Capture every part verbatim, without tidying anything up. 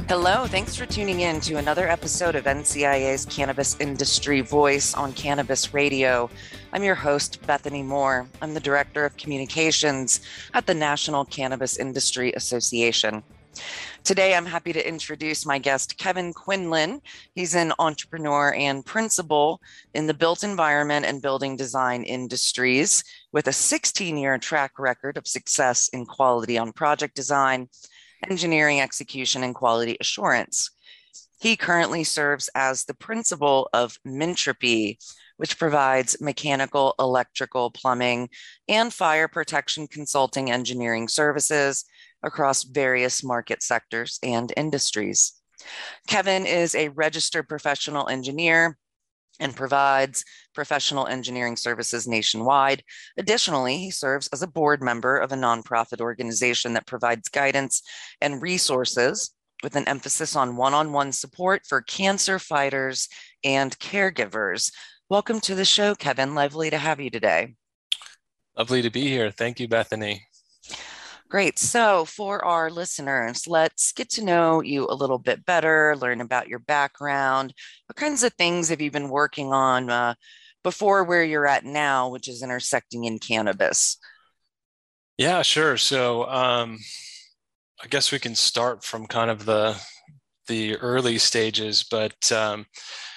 Hello, thanks for tuning in to another episode of N C I A's Cannabis Industry Voice on Cannabis Radio. I'm your host, Bethany Moore. I'm the Director of Communications at the National Cannabis Industry Association. Today, I'm happy to introduce my guest, Kevin Quinlan. He's an entrepreneur and principal in the built environment and building design industries with a sixteen-year track record of success in quality on project design, engineering execution, and quality assurance. He currently serves as the principal of Mintropy, which provides mechanical, electrical, plumbing, and fire protection consulting engineering services across various market sectors and industries. Kevin is a registered professional engineer and provides professional engineering services nationwide. Additionally, he serves as a board member of a nonprofit organization that provides guidance and resources with an emphasis on one-on-one support for cancer fighters and caregivers. Welcome to the show, Kevin. Lovely to have you today. Lovely to be here. Thank you, Bethany. Great. So for our listeners, let's get to know you a little bit better, learn about your background. What kinds of things have you been working on uh, before where you're at now, which is intersecting in cannabis? Yeah, sure. So um, I guess we can start from kind of the, the early stages, but um,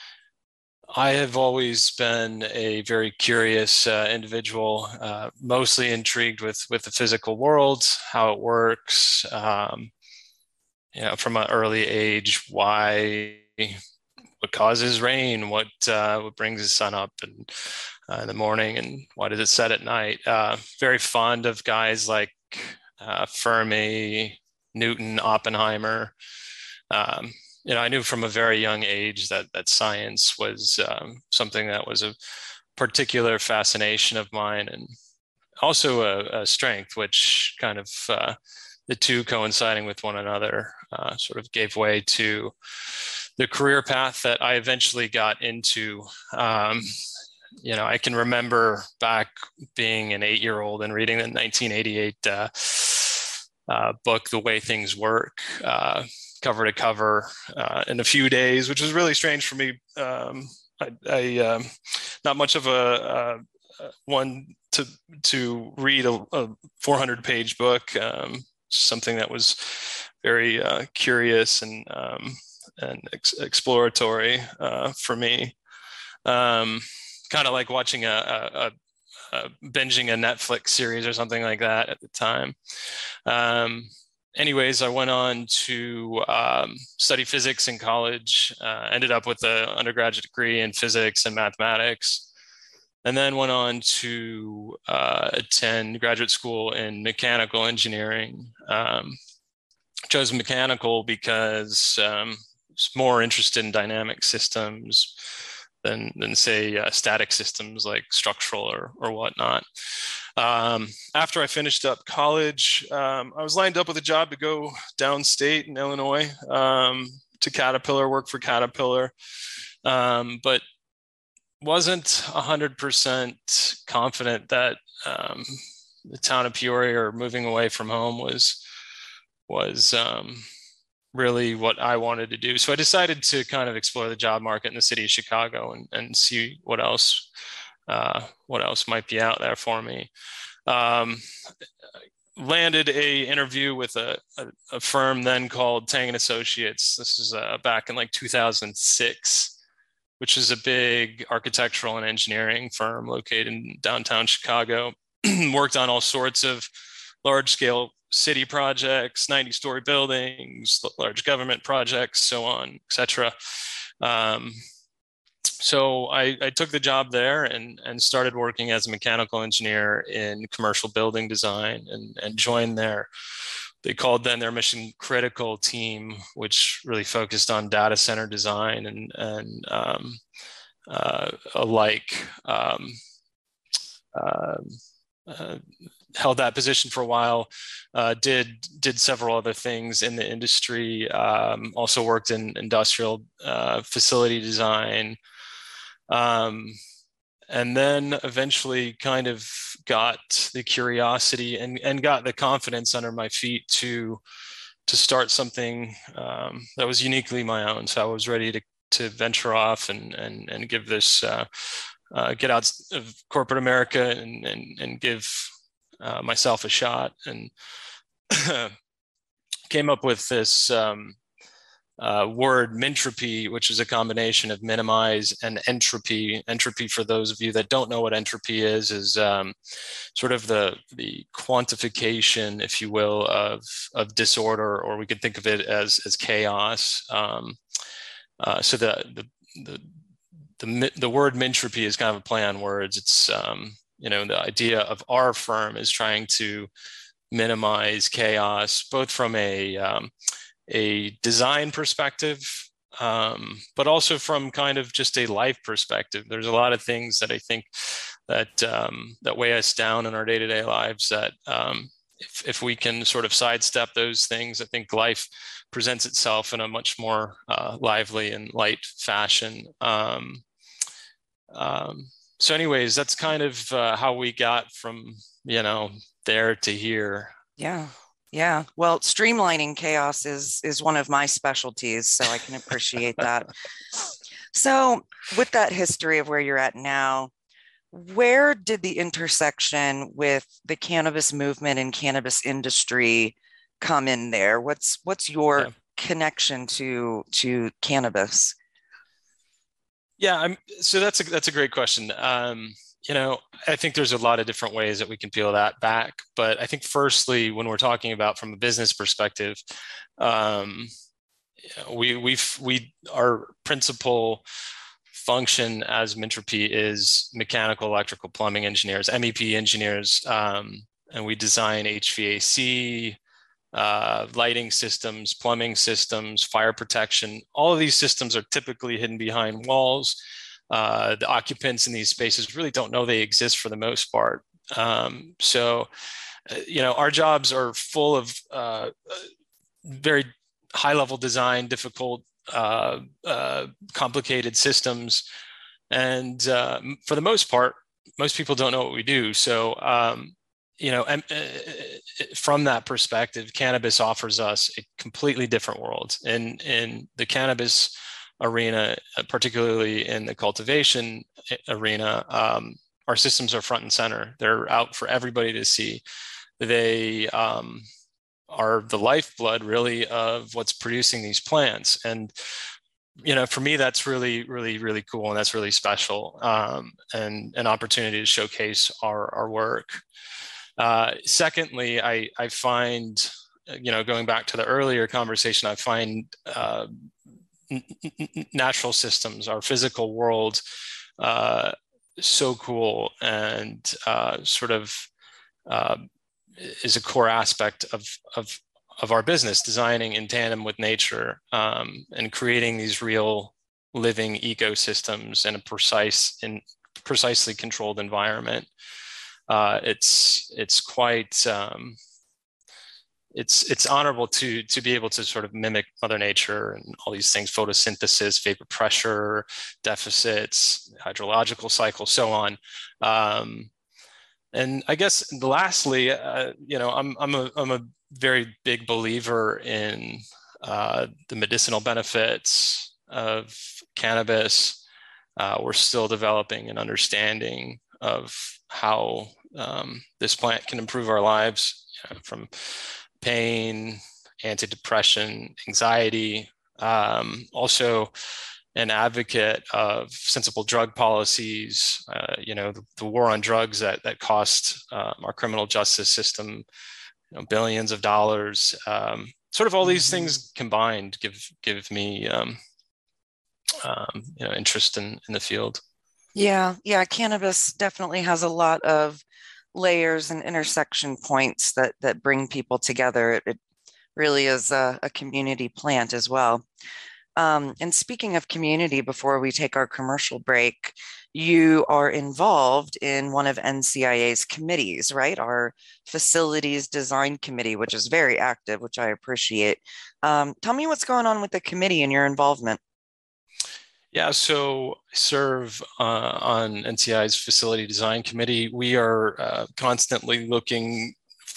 I have always been a very curious uh, individual, uh, mostly intrigued with with the physical world, how it works. Um, you know, from an early age, why, what causes rain, what uh, what brings the sun up and uh, in the morning, and why does it set at night? Uh, very fond of guys like uh, Fermi, Newton, Oppenheimer. Um, You know, I knew from a very young age that that science was um, something that was a particular fascination of mine, and also a, a strength, which kind of uh, the two coinciding with one another uh, sort of gave way to the career path that I eventually got into. Um, you know, I can remember back being an eight-year-old and reading the nineteen eighty-eight uh, uh, book, The Way Things Work. Uh, cover to cover uh, in a few days, which was really strange for me. Um, I, I um, not much of a uh, one to to read a, a four hundred page book. Um, something that was very uh, curious and um, and ex- exploratory uh, for me. Um, kind of like watching a, a, a binging a Netflix series or something like that at the time. Um, Anyways, I went on to um, study physics in college, uh, ended up with an undergraduate degree in physics and mathematics, and then went on to uh, attend graduate school in mechanical engineering. Um, chose mechanical because um, I was more interested in dynamic systems than, than say, uh, static systems like structural or, or whatnot. Um, after I finished up college, um, I was lined up with a job to go downstate in Illinois um, to Caterpillar, work for Caterpillar, um, but wasn't one hundred percent confident that um, the town of Peoria or moving away from home was, was um, really what I wanted to do. So I decided to kind of explore the job market in the city of Chicago and, and see what else Uh, what else might be out there for me. Um, landed a interview with a, a, a firm then called Tang and Associates. This is uh, back in like two thousand six, which is a big architectural and engineering firm located in downtown Chicago. Worked on all sorts of large scale city projects, ninety story buildings, large government projects, so on, et cetera. Um, So I, I took the job there and, and started working as a mechanical engineer in commercial building design and, and joined their, they called then their mission critical team, which really focused on data center design and, and um, uh, alike. Um, uh, uh, held that position for a while, uh, did did several other things in the industry, um, also worked in industrial uh, facility design, um, and then eventually kind of got the curiosity and, and got the confidence under my feet to to start something um, that was uniquely my own. So I was ready to to venture off and and and give this uh, uh, get out of corporate America and and and give uh, myself a shot, and came up with this um, uh, word Mintropy, which is a combination of minimize and entropy. Entropy, for those of you that don't know what entropy is, is um, sort of the the quantification, if you will, of of disorder, or we could think of it as as chaos. Um, uh, so the the the the the word Mintropy is kind of a play on words. It's um, you know, the idea of our firm is trying to minimize chaos, both from a um, a design perspective, um, but also from kind of just a life perspective. There's a lot of things that I think that um, that weigh us down in our day-to-day lives that um, if, if we can sort of sidestep those things, I think life presents itself in a much more uh, lively and light fashion. Um, um, so anyways, that's kind of uh, how we got from, you know, there to here. Yeah. Yeah. Well, streamlining chaos is is one of my specialties, so I can appreciate that. So, with that history of where you're at now, where did the intersection with the cannabis movement and cannabis industry come in there? What's what's your yeah. connection to to cannabis? Yeah, I'm, so that's a that's a great question. Um, you know, I think there's a lot of different ways that we can peel that back. But I think firstly, when we're talking about from a business perspective, um, we we've we our principal function as Mintropy is mechanical, electrical, plumbing engineers, M E P engineers, um, and we design H V A C, uh, lighting systems, plumbing systems, fire protection. All of these systems are typically hidden behind walls. Uh, the occupants in these spaces really don't know they exist for the most part. Um, so, uh, you know, our jobs are full of uh, very high-level design, difficult, uh, uh, complicated systems. And uh, for the most part, most people don't know what we do. So, um, you know, and, uh, from that perspective, cannabis offers us a completely different world. In, in the cannabis arena, particularly in the cultivation arena, um, our systems are front and center. They're out for everybody to see. They um, are the lifeblood, really, of what's producing these plants. And, you know, for me, that's really, really, really cool. And that's really special, um, and an opportunity to showcase our, our work. Uh, secondly, I, I find, you know, going back to the earlier conversation, I find uh, natural systems, our physical world, uh, so cool, and uh, sort of uh, is a core aspect of, of, of our business, designing in tandem with nature, um, and creating these real living ecosystems in a precise and precisely controlled environment. Uh, it's it's quite um, it's it's honorable to to be able to sort of mimic Mother Nature and all these things: photosynthesis, vapor pressure deficits, hydrological cycles, so on. Um, and I guess lastly, uh, you know, I'm I'm a I'm a very big believer in uh, the medicinal benefits of cannabis. Uh, we're still developing an understanding of how um, this plant can improve our lives, you know, from pain, antidepressant, anxiety. Um, also an advocate of sensible drug policies. Uh, you know, the, the war on drugs that that cost uh, our criminal justice system, you know, billions of dollars. Um, sort of all these mm-hmm. things combined give give me um, um, you know, interest in in the field. Yeah, yeah, cannabis definitely has a lot of layers and intersection points that that bring people together. It, it really is a, a community plant as well. Um, and speaking of community, before we take our commercial break, you are involved in one of N C I A's committees, right? Our facilities design committee, which is very active, which I appreciate. Um, tell me what's going on with the committee and your involvement. Yeah, so I serve uh, on N C I A's facility design committee. We are uh, constantly looking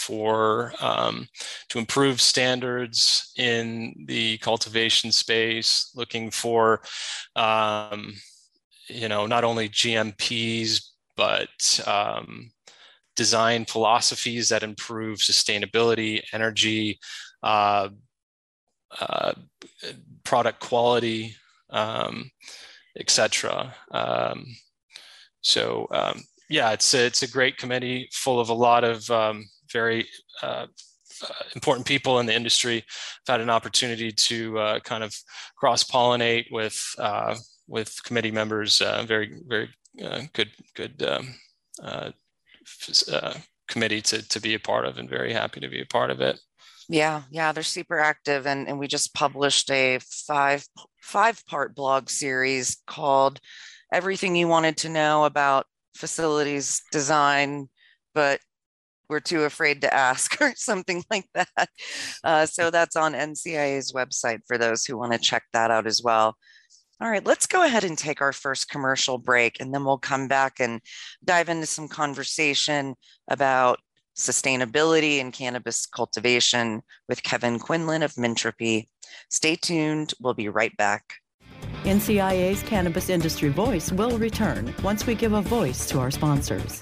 for um, to improve standards in the cultivation space, looking for um, you know, not only G M Ps, but um, design philosophies that improve sustainability, energy, uh, uh, product quality, um, et cetera. Um, so um, yeah, it's a, it's a great committee full of a lot of um, very uh, uh, important people in the industry. I've had an opportunity to uh, kind of cross-pollinate with uh, with committee members. Uh, very very uh, good good um, uh, uh, committee to to be a part of, and very happy to be a part of it. Yeah, yeah, they're super active, and and we just published a five five part blog series called "Everything You Wanted to Know About Facilities Design, but we're too afraid to ask," or something like that. Uh, so that's on N C I A's website for those who want to check that out as well. All right, let's go ahead and take our first commercial break, and then we'll come back and dive into some conversation about sustainability in cannabis cultivation with Kevin Quinlan of Mintropy. Stay tuned. We'll be right back. N C I A's Cannabis Industry Voice will return once we give a voice to our sponsors.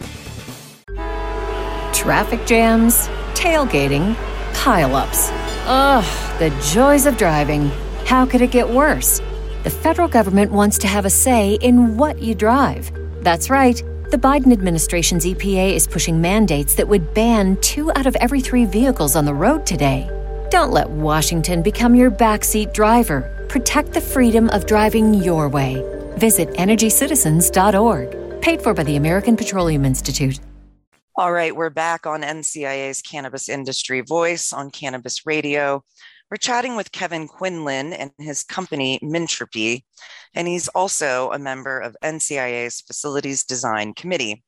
Traffic jams, tailgating, pileups. Ugh, the joys of driving. How could it get worse? The federal government wants to have a say in what you drive. That's right. The Biden administration's E P A is pushing mandates that would ban two out of every three vehicles on the road today. Don't let Washington become your backseat driver. Protect the freedom of driving your way. Visit energy citizens dot org. Paid for by the American Petroleum Institute. All right, we're back on N C I A's Cannabis Industry Voice on Cannabis Radio. We're chatting with Kevin Quinlan and his company, Mintropy, and he's also a member of N C I A's Facilities Design Committee.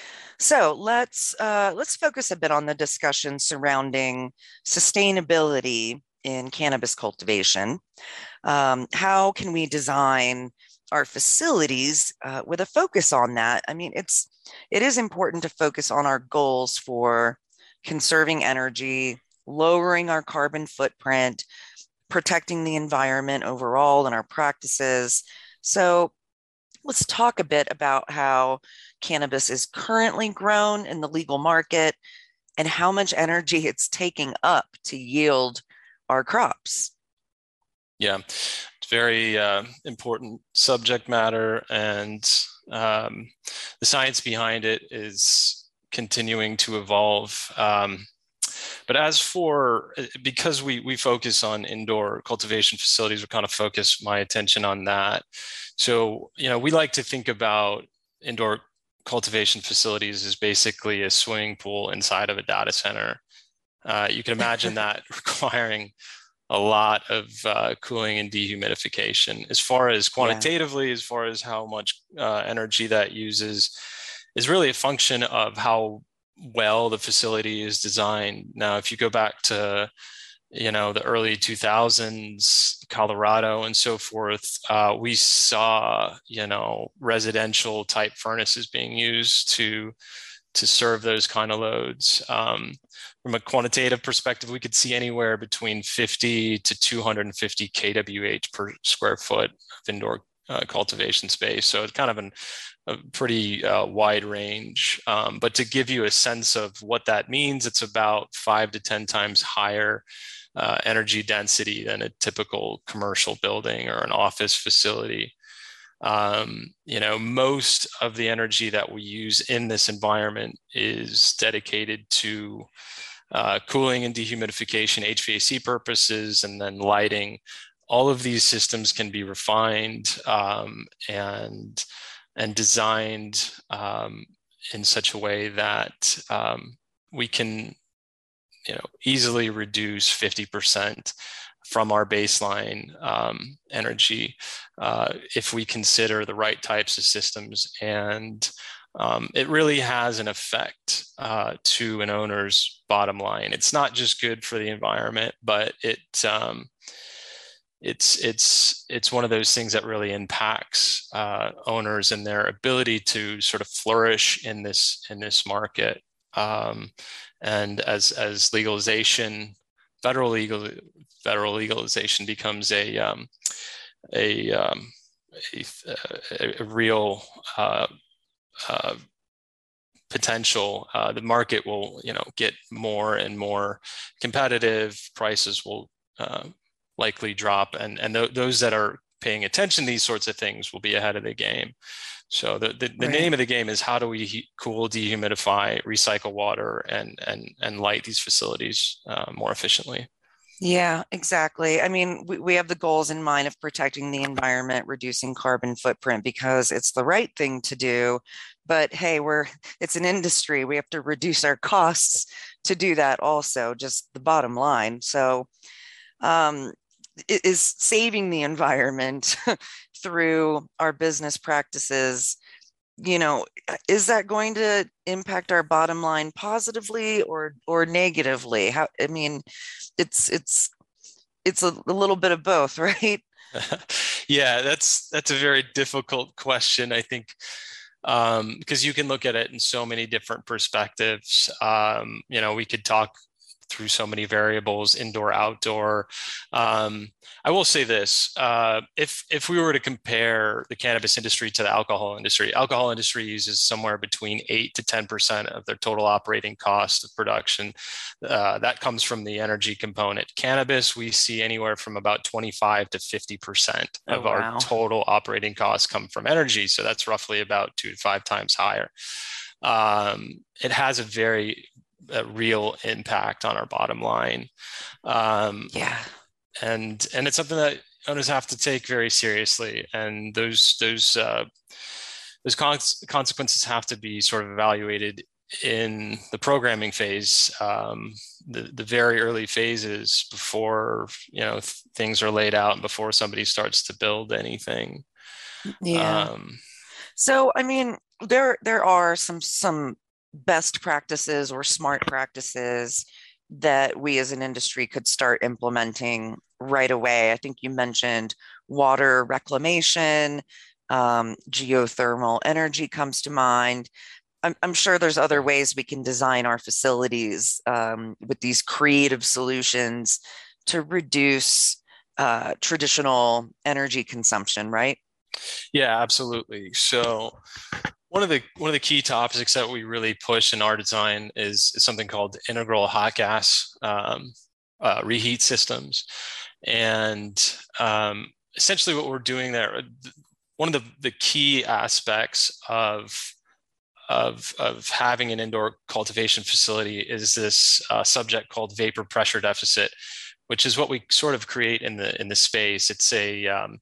So let's uh, let's focus a bit on the discussion surrounding sustainability in cannabis cultivation. Um, how can we design our facilities uh, with a focus on that? I mean, it's it is important to focus on our goals for conserving energy, lowering our carbon footprint, protecting the environment overall in our practices. So let's talk a bit about how cannabis is currently grown in the legal market and how much energy it's taking up to yield our crops. Yeah, it's very uh, important subject matter, and um, the science behind it is continuing to evolve. Um, But as for, because we we focus on indoor cultivation facilities, we kind of focus my attention on that. So, you know, we like to think about indoor cultivation facilities as basically a swimming pool inside of a data center. Uh, you can imagine that requiring a lot of uh, cooling and dehumidification. As far as quantitatively, yeah. as far as how much uh, energy that uses, is really a function of how well the facility is designed. Now, if you go back to, you know, the early two thousands, Colorado and so forth, uh, we saw, you know, residential type furnaces being used to to serve those kind of loads. Um, from a quantitative perspective, we could see anywhere between fifty to two hundred fifty kWh per square foot of indoor uh, cultivation space. So it's kind of an a pretty uh, wide range. Um, but to give you a sense of what that means, it's about five to ten times higher uh, energy density than a typical commercial building or an office facility. Um, you know, most of the energy that we use in this environment is dedicated to uh, cooling and dehumidification, H V A C purposes, and then lighting. All of these systems can be refined um, and and designed um, in such a way that um, we can, you know, easily reduce fifty percent from our baseline um, energy uh, if we consider the right types of systems. And um, it really has an effect uh, to an owner's bottom line. It's not just good for the environment, but it um, it's it's it's one of those things that really impacts uh, owners and their ability to sort of flourish in this in this market. Um, and as as legalization, federal legal federal legalization becomes a um, a, um, a, a real uh, uh, potential, uh, the market will, you know, get more and more competitive. Prices will uh, likely drop, and and th- those that are paying attention to these sorts of things will be ahead of the game. So the the, the right. name of the game is how do we heat, cool, dehumidify, recycle water, and and and light these facilities uh, more efficiently. Yeah, exactly. I mean, we, we have the goals in mind of protecting the environment, reducing carbon footprint, because it's the right thing to do. But hey, we're it's an industry. We have to reduce our costs to do that also, just the bottom line. So um, is saving the environment through our business practices, you know, is that going to impact our bottom line positively or or negatively? How, I mean, it's it's it's a, a little bit of both, right? Yeah, that's that's a very difficult question, I think, um, because you can look at it in so many different perspectives. Um, you know, we could talk through so many variables, indoor, outdoor. Um, I will say this, uh, if, if we were to compare the cannabis industry to the alcohol industry, alcohol industry uses somewhere between eight to ten percent of their total operating cost of production. Uh, that comes from the energy component. Cannabis, we see anywhere from about twenty-five to fifty percent of oh, wow. our total operating costs come from energy. So that's roughly about two to five times higher. Um, it has a very a real impact on our bottom line. Um, yeah. And, and it's something that owners have to take very seriously. And those, those, uh, those con- consequences have to be sort of evaluated in the programming phase, um, the, the very early phases before, you know, th- things are laid out and before somebody starts to build anything. Yeah. Um, so, I mean, there, there are some, some, best practices or smart practices that we as an industry could start implementing right away. I think you mentioned water reclamation, um, geothermal energy comes to mind. I'm, I'm sure there's other ways we can design our facilities um, with these creative solutions to reduce uh, traditional energy consumption, right? Yeah, absolutely. So One of the one of the key topics that we really push in our design is, is something called integral hot gas um, uh, reheat systems, and um, essentially what we're doing there. One of the, the key aspects of of of having an indoor cultivation facility is this uh, subject called vapor pressure deficit, which is what we sort of create in the in the space. It's a um,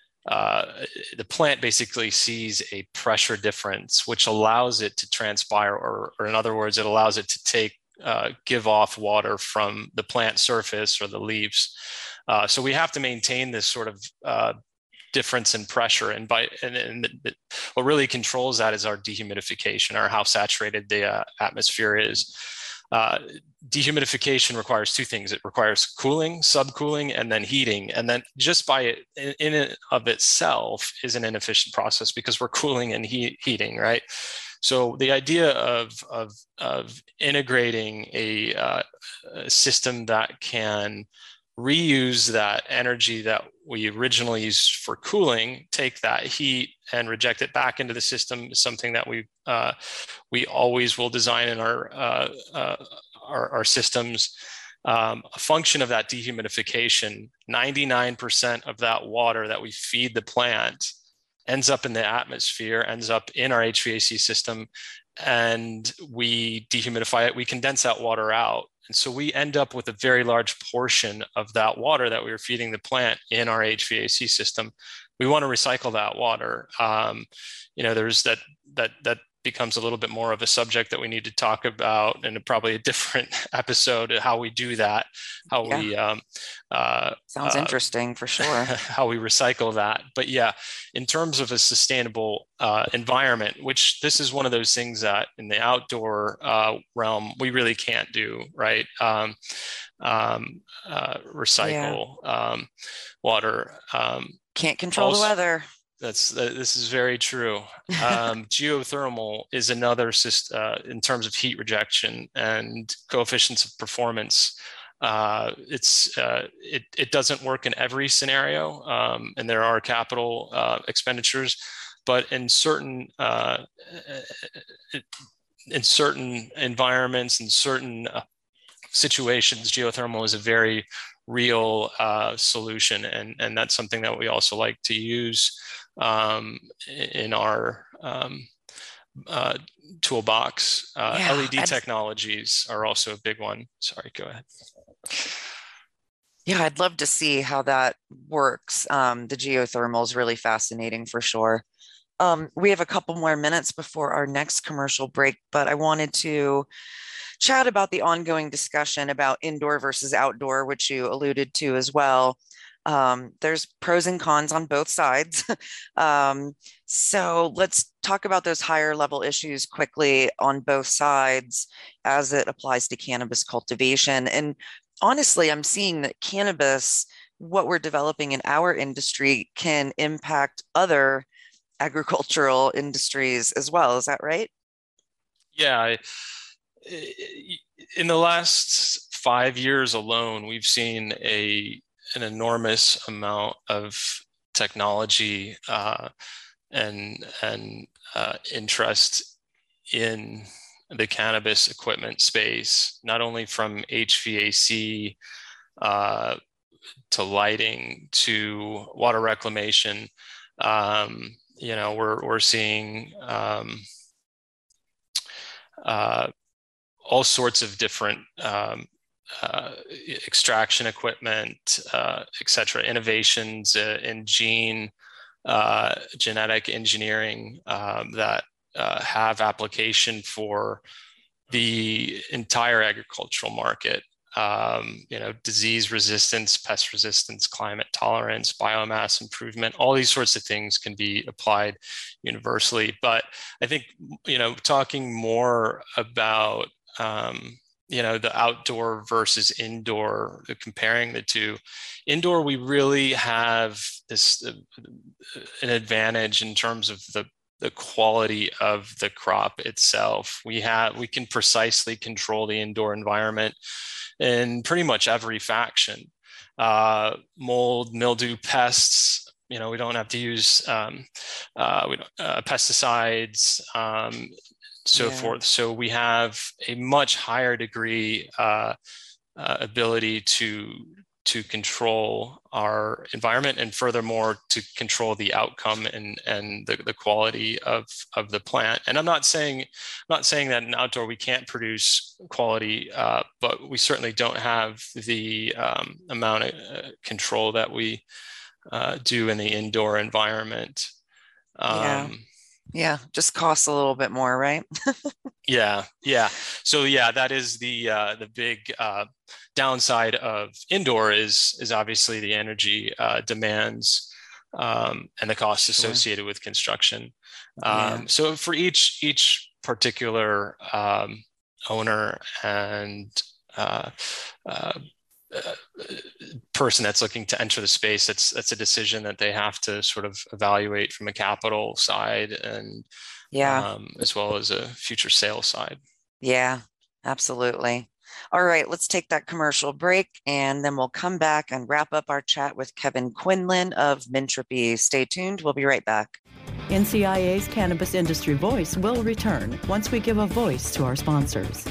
Uh, the plant basically sees a pressure difference, which allows it to transpire, or, or in other words, it allows it to take, uh, give off water from the plant surface or the leaves. Uh, so we have to maintain this sort of uh, difference in pressure, and by and, and the, what really controls that is our dehumidification, or how saturated the uh, atmosphere is. Uh, dehumidification requires two things. It requires cooling, subcooling, and then heating. And then just by it in, in and of itself is an inefficient process because we're cooling and he, heating, right? So the idea of, of, of integrating a, uh, a system that can reuse that energy that we originally used for cooling, take that heat and reject it back into the system is something that we uh, we always will design in our uh, uh, our, our systems. Um, a function of that dehumidification, ninety-nine percent of that water that we feed the plant ends up in the atmosphere, ends up in our H V A C system, and we dehumidify it. We condense that water out. And so we end up with a very large portion of that water that we were feeding the plant in our H V A C system. We want to recycle that water. Um, you know, there's that that that becomes a little bit more of a subject that we need to talk about in a, probably a different episode of how we do that, how yeah. we um, uh, sounds uh, interesting for sure. How we recycle that. But yeah, in terms of a sustainable uh, environment, which this is one of those things that in the outdoor uh, realm we really can't do, right? Um, um, uh, recycle yeah. um, water. Um, can't control also, the weather. That's uh, this is very true. Um, geothermal is another system uh, in terms of heat rejection and coefficients of performance. Uh, it's uh, it it doesn't work in every scenario, um, and there are capital uh, expenditures, but in certain uh, in certain environments and certain uh, situations, geothermal is a very real uh, solution, and and that's something that we also like to use um, in our um, uh, toolbox. Uh, Yeah, L E D I'd, technologies are also a big one. Sorry, go ahead. yeah, I'd love to see how that works. Um, the geothermal is really fascinating for sure. Um, we have a couple more minutes before our next commercial break, but I wanted to chat about the ongoing discussion about indoor versus outdoor, which you alluded to as well. Um, there's pros and cons on both sides. um, so let's talk about those higher level issues quickly on both sides as it applies to cannabis cultivation. And honestly, I'm seeing that cannabis, what we're developing in our industry, can impact other agricultural industries as well. Is that right? Yeah. I, in the last five years alone, we've seen a an enormous amount of technology uh, and and uh, interest in the cannabis equipment space, not only from H V A C uh, to lighting to water reclamation. Um, you know, we're we're seeing um, uh, all sorts of different um, uh, extraction equipment, uh, et cetera, innovations uh, in gene, uh, genetic engineering um, that uh, have application for the entire agricultural market. Um, you know, disease resistance, pest resistance, climate tolerance, biomass improvement, all these sorts of things can be applied universally. But I think, you know, talking more about, um, you know, the outdoor versus indoor, comparing the two. Indoor, we really have this, uh, an advantage in terms of the the quality of the crop itself. We have, we can precisely control the indoor environment in pretty much every faction. Uh, mold, mildew, pests, you know, we don't have to use um, uh, we don't, uh, pesticides, um, so yeah. forth. So we have a much higher degree uh, uh, ability to to control our environment, and furthermore to control the outcome and and the, the quality of of the plant. And I'm not saying I'm not saying that in outdoor we can't produce quality, uh, but we certainly don't have the um, amount of uh, control that we uh, do in the indoor environment. Um, yeah. Yeah, just costs a little bit more, right? yeah, yeah. So yeah, that is the uh, the big uh, downside of indoor is is obviously the energy uh, demands um, and the costs associated sure. with construction. Yeah. Um, so for each each particular um, owner and uh, uh, uh, person that's looking to enter the space, that's that's a decision that they have to sort of evaluate from a capital side and yeah, um, as well as a future sales side. Yeah, absolutely. All right, let's take that commercial break, and then we'll come back and wrap up our chat with Kevin Quinlan of Mintropy. Stay tuned. We'll be right back. N C I A's Cannabis Industry Voice will return once we give a voice to our sponsors.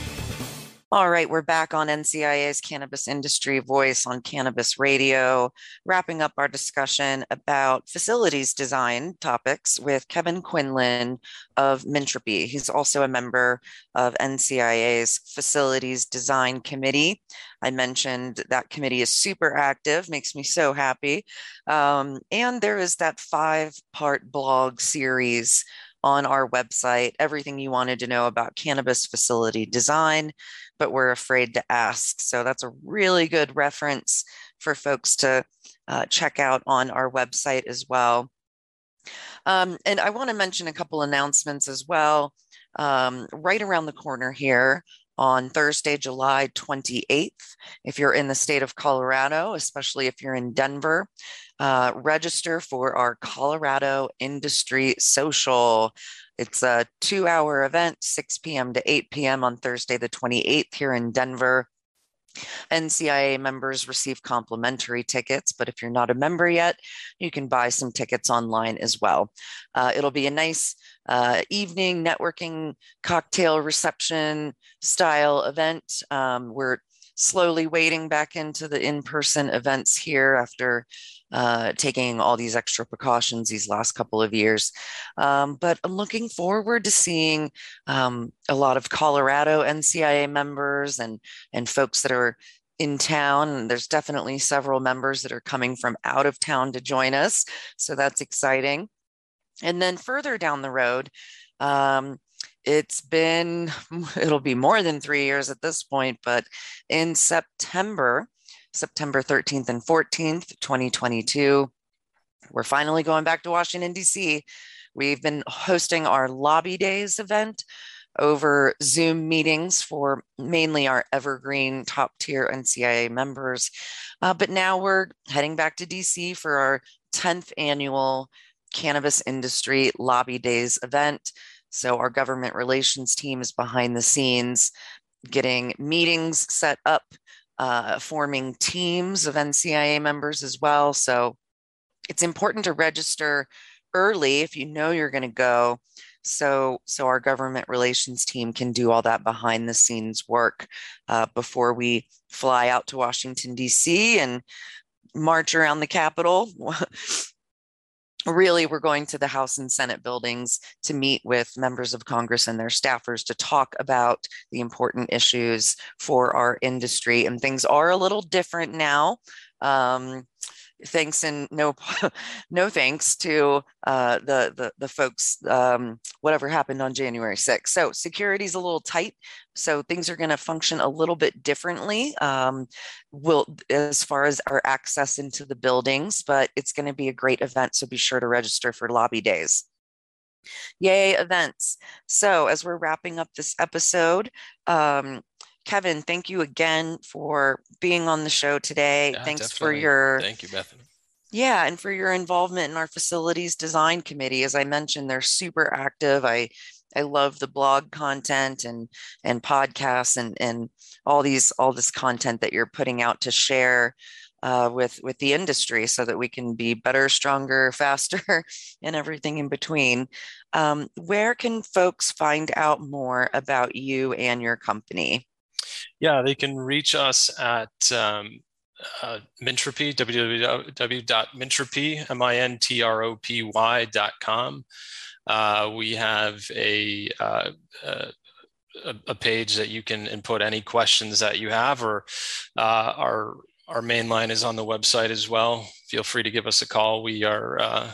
All right, we're back on N C I A's Cannabis Industry Voice on Cannabis Radio, wrapping up our discussion about facilities design topics with Kevin Quinlan of Mintropy. He's also a member of N C I A's Facilities Design Committee. I mentioned that committee is super active, makes me so happy. Um, and there is that five-part blog series on our website, everything you wanted to know about cannabis facility design, but we're afraid to ask. So that's a really good reference for folks to uh, check out on our website as well. Um, and I want to mention a couple announcements as well. Um, right around the corner here on Thursday, July twenty-eighth, if you're in the state of Colorado, especially if you're in Denver, uh, register for our Colorado Industry Social. It's a two-hour event, six p.m. to eight p.m. on Thursday, the twenty-eighth here in Denver. N C I A members receive complimentary tickets, but if you're not a member yet, you can buy some tickets online as well. Uh, it'll be a nice uh, evening networking cocktail reception style event. Um, we're slowly wading back into the in-person events here after uh, taking all these extra precautions these last couple of years. Um, but I'm looking forward to seeing um, a lot of Colorado N C I A members and, and folks that are in town. And there's definitely several members that are coming from out of town to join us. So that's exciting. And then further down the road, um, it's been, it'll be more than three years at this point, but in September, September thirteenth and fourteenth, twenty twenty-two, we're finally going back to Washington, D C. We've been hosting our Lobby Days event over Zoom meetings for mainly our evergreen top tier N C I A members. Uh, but now we're heading back to D C for our tenth annual Cannabis Industry Lobby Days event. So our government relations team is behind the scenes, getting meetings set up, uh, forming teams of N C I A members as well. So it's important to register early if you know you're going to go. So, so our government relations team can do all that behind the scenes work uh, before we fly out to Washington, D C and march around the Capitol. Really, we're going to the House and Senate buildings to meet with members of Congress and their staffers to talk about the important issues for our industry. And things are a little different now. Um, thanks and no, no thanks to uh, the, the, the folks, um, whatever happened on January sixth. So security is a little tight. So things are going to function a little bit differently um, will, as far as our access into the buildings, but it's going to be a great event. So be sure to register for Lobby Days. Yay, events. So as we're wrapping up this episode, um, Kevin, thank you again for being on the show today. Yeah, Thanks definitely. for your... Thank you, Bethany. Yeah, and for your involvement in our facilities design committee. As I mentioned, they're super active. I I love the blog content and and podcasts and and all these all this content that you're putting out to share uh, with with the industry, so that we can be better, stronger, faster, and everything in between. Um, where can folks find out more about you and your company? Yeah, they can reach us at um, uh, Mintropy, w w w dot mintropy, M I N T R O P Y dot com. Uh, we have a, uh, a a page that you can input any questions that you have, or uh, our our main line is on the website as well. Feel free to give us a call. We are uh,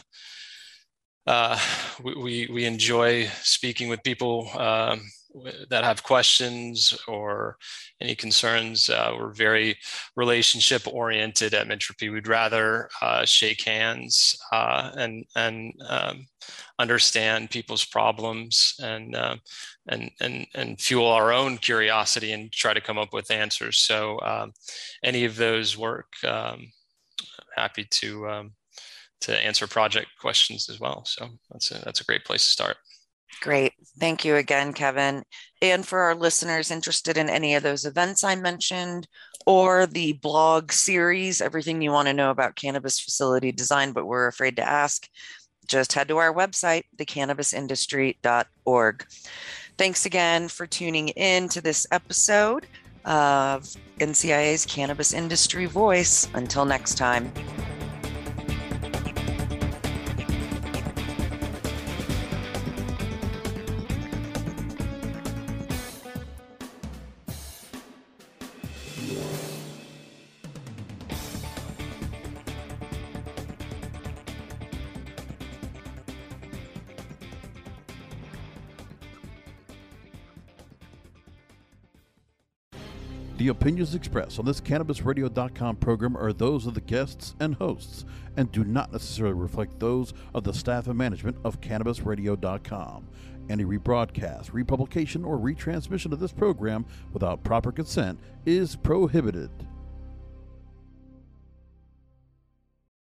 uh, we, we we enjoy speaking with people um, that have questions or any concerns. Uh, we're very relationship oriented at Mintropy. We'd rather uh, shake hands uh, and and um, understand people's problems and uh, and and and fuel our own curiosity and try to come up with answers. So um, any of those work. Um, happy to um, to answer project questions as well. So that's a, that's a great place to start. Great. Thank you again, Kevin. And for our listeners interested in any of those events I mentioned, or the blog series, everything you want to know about cannabis facility design, but we're afraid to ask, just head to our website, the cannabis industry dot org. Thanks again for tuning in to this episode of N C I A's Cannabis Industry Voice. Until next time. The opinions expressed on this Cannabis Radio dot com program are those of the guests and hosts and do not necessarily reflect those of the staff and management of Cannabis Radio dot com. Any rebroadcast, republication, or retransmission of this program without proper consent is prohibited.